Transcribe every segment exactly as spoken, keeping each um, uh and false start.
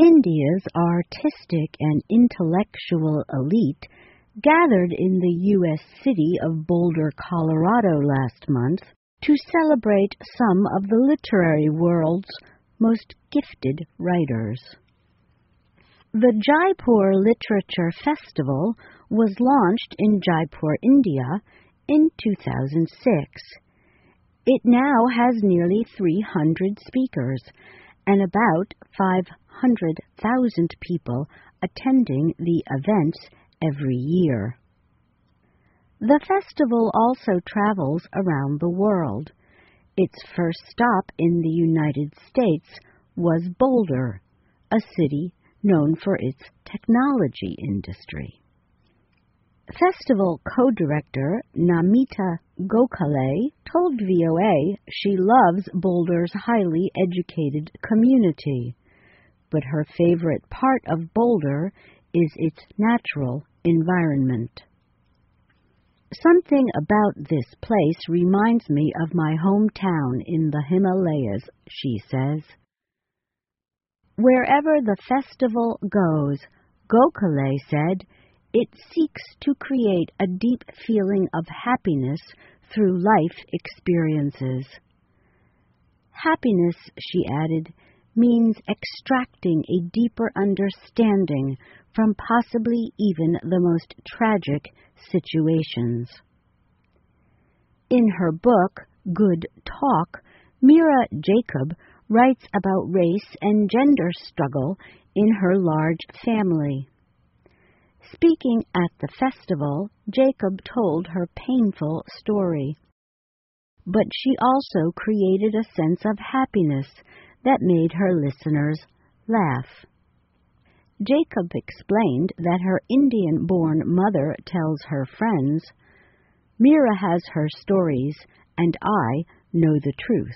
India's artistic and intellectual elite gathered in the U S city of Boulder, Colorado last month to celebrate some of the literary world's most gifted writers. The Jaipur Literature Festival was launched in Jaipur, India in two thousand six. It now has nearly three hundred speakers and about five hundred thousand people attending the events every year. The festival also travels around the world. Its first stop in the United States was Boulder, a city known for its technology industry. Festival co-director Namita Gokhale told V O A she loves Boulder's highly educated community, but her favorite part of Boulder is its natural environment. Something about this place reminds me of my hometown in the Himalayas, she says. Wherever the festival goes, Gokhale said, it seeks to create a deep feeling of happiness through life experiences. Happiness, she added, means extracting a deeper understanding from possibly even the most tragic situations. In her book, Good Talk, Mira Jacob writes about race and gender struggle in her large family. Speaking at the festival, Jacob told her painful story. But she also created a sense of happiness that made her listeners laugh. Jacob explained that her Indian-born mother tells her friends, Mira has her stories, and I know the truth.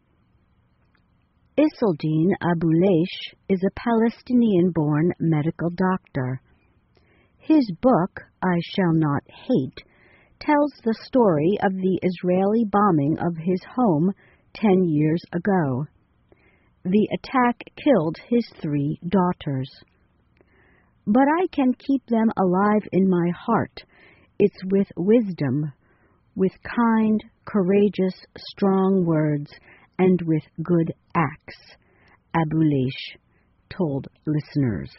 Isuldeen Abuleish is a Palestinian-born medical doctor. His book, I Shall Not Hate, tells the story of the Israeli bombing of his home ten years ago. The attack killed his three daughters. But I can keep them alive in my heart. It's with wisdom, with kind, courageous, strong words, and with good acts, Abuleish told listeners.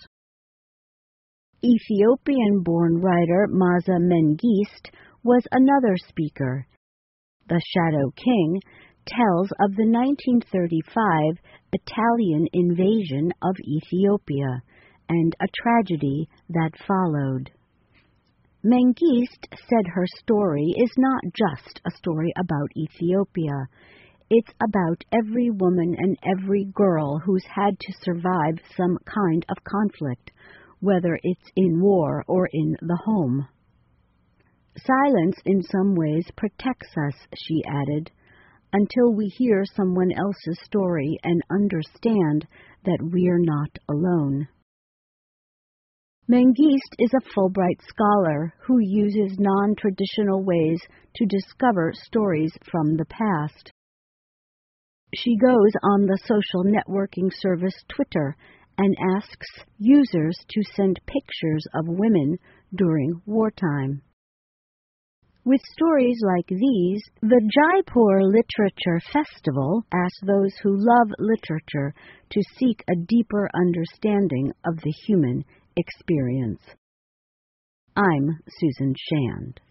Ethiopian-born writer Maza Mengiste was another speaker. The Shadow King tells of the nineteen thirty-five Italian invasion of Ethiopia and a tragedy that followed. Mengiste said her story is not just a story about Ethiopia. It's about every woman and every girl who's had to survive some kind of conflict, whether it's in war or in the home. Silence in some ways protects us, she added, until we hear someone else's story and understand that we're not alone. Mengiste is a Fulbright scholar who uses non-traditional ways to discover stories from the past. She goes on the social networking service Twitter and asks users to send pictures of women during wartime. With stories like these, the Jaipur Literature Festival asks those who love literature to seek a deeper understanding of the human experience. I'm Susan Shand.